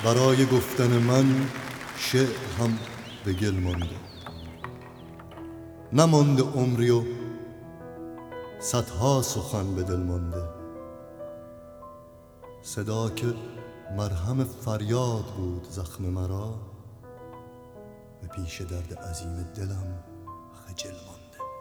برای گفتن من شعر هم به گل مانده، نمانده عمری و صدها سخن به دل مانده. صدا که مرهم فریاد بود زخم مرا، به پیش درد عظیم دلم خجل مانده.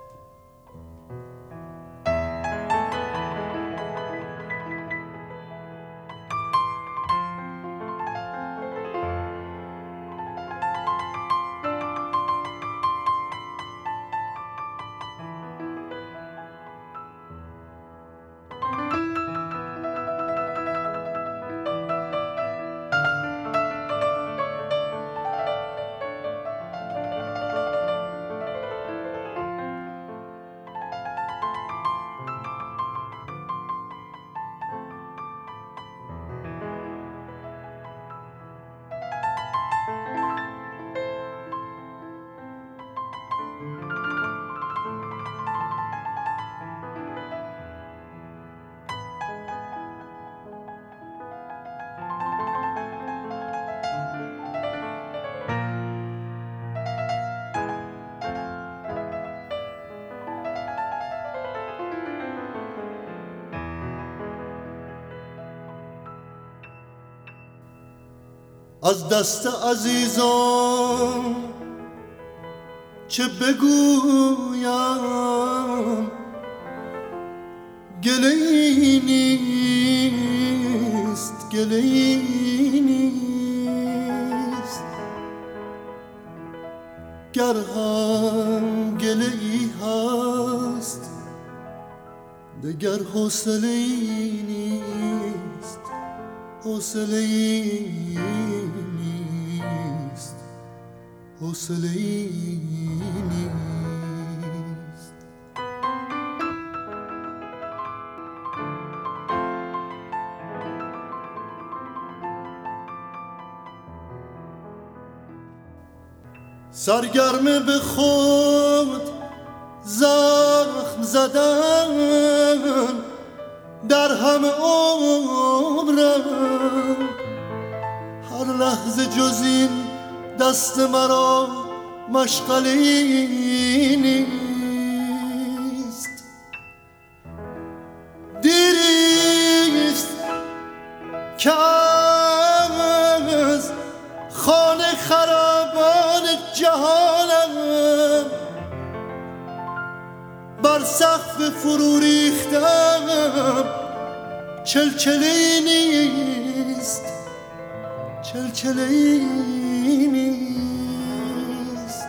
از دست عزیزان چه بگویم، گله‌ای نیست، گله‌ای نیست. گر هم گله‌ای هست دگر حوصله‌ای نیست، حوصله‌ای نیست، حوصله‌ای نیست. سرگرم به خود زخم زدن در همه عمرم، هر لحظه جز این دست مرا مشغله‌ای نیست. دیریست که از خانه خرابان جهانم بر سقف فرو ریختم، چلچله‌ای نیست، چلچله‌ای نیست.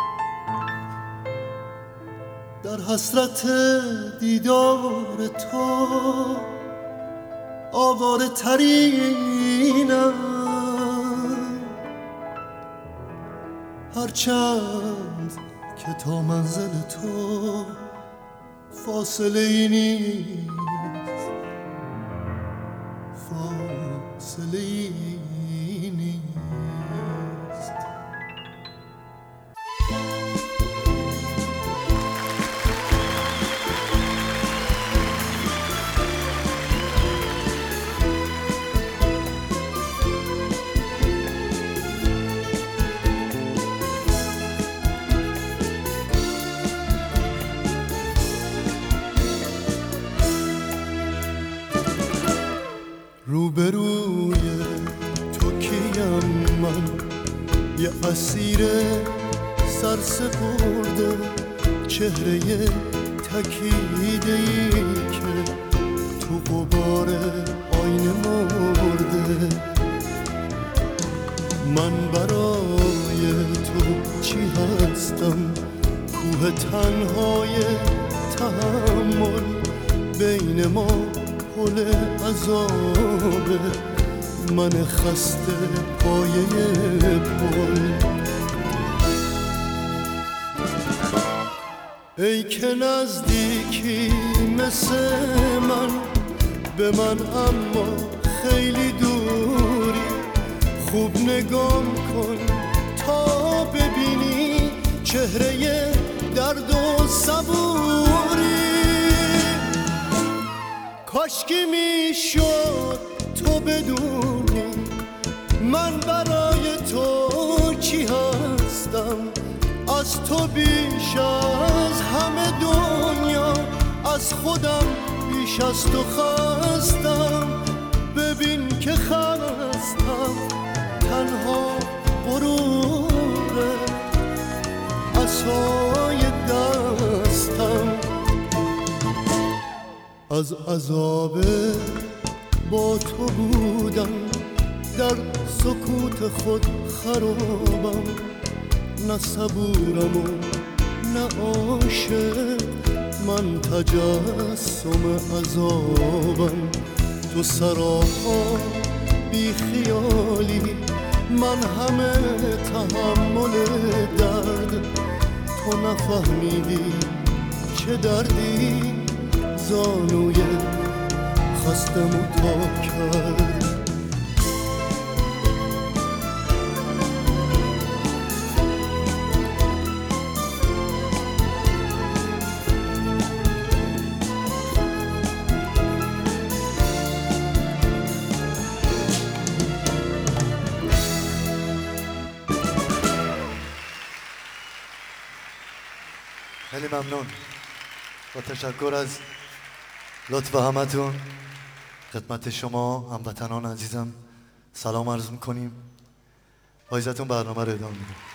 در حسرت دیدار تو آواره ترینم، هرچند که تا منزل تو فاصله‌ای نیست، فاصله‌ای نیست. روبروی تو کیم من، یه اسیر سرسپرده، چهره تکیده‌ای که تو غبار آینه مرده. من برای تو چی هستم؟ کوه تنهای تحمل، بین ما پل عذابه، من خسته پایه پل. ای که نزدیکی مثل من به من اما خیلی دوری، خوب نگام کن تا ببینی چهره درد و صبوری. کاشکی میشد تو بدونی من برای تو کی هستم؟ از تو بیش از همه دنیا، از خودم بیش از تو خستم. ببین که خستم، تنها غروره عصای دستم. از عذاب با تو بودم، در سکوت خود خرابم. نه صبورم و نه عاشق، من تجسم عذابم. تو سراپا بی خیالی، من همه تحمل درد. تو نفهمیدی چه دردی زانوی خستمو تا کرد. خیلی ممنون. با تشکر از لطف همتون خدمت شما هموطنان عزیزم سلام عرض میکنیم. با عزتون برنامه رو ادامه میدیم.